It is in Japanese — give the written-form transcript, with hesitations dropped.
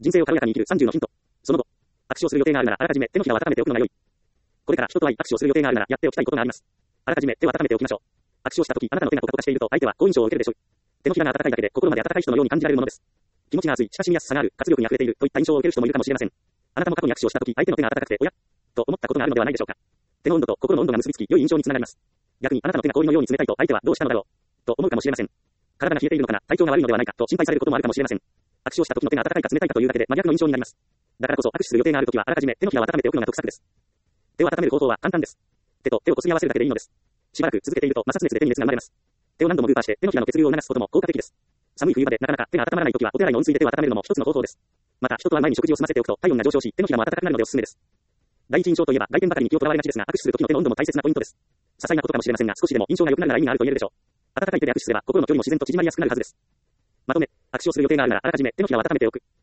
人生を軽やかに生きる30のヒント。その後、握手をする予定があるなら、あらかじめ手のひらを温めておくのが良い。これから人と会い握手をする予定があるなら、やっておきたいことがあります。あらかじめ手を温めておきましょう。握手をしたとき、あなたの手がポカポカしていると、相手は好印象を受けるでしょう。手のひらが温かいだけで、心まで温かい人のように感じられるものです。気持ちが熱い、親しみやすさがある、活力に溢れているといった印象を受ける人もいるかもしれません。あなたも過去に握手をしたとき、相手の手が温かくて、おやと思ったことがあるのではないでしょうか。手の温度と心の温度が結びつき、良い印象につながります。逆にあなたの手が氷のように冷たいと、相手はどうしたのだろうと思うかもしれません。体が冷えているのかな、体調が悪いのではないかと心配されることもあるかもしれません。握手をした時の手が温かいか冷たいかというだけで真逆の印象になります。だからこそ握手する予定があるときはあらかじめ手のひらを温めておくのが得策です。手を温める方法は簡単です。手と手をこすり合わせるだけでいいのです。しばらく続けていると摩擦熱で手に熱が生まれます。手を何度もグーパーして手のひらの血流を促すことも効果的です。寒い冬場でなかなか手が温まらないときはお手洗いの温水で手を温めるのも一つの方法です。また人と会う前に食事を済ませておくと体温が上昇し手のひらも温かくなるのでおすすめです。第一印象といえば外見ばかりに気をとらわれがちですが、握手する時の手の温度も大切なポイントです。些細なことかもしれませんが、少しでも印象が良くなるなら意味があると言えるでしょう。温かい手で握手すれば心の距離も自然と縮まりやすくなるはずです。まとめ、握手をする予定があるならあらかじめ手のひらを温めておく。